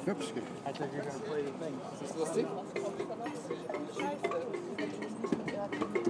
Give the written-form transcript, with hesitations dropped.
Hübsch. I thought you were going to play the thing. Ist das lustig?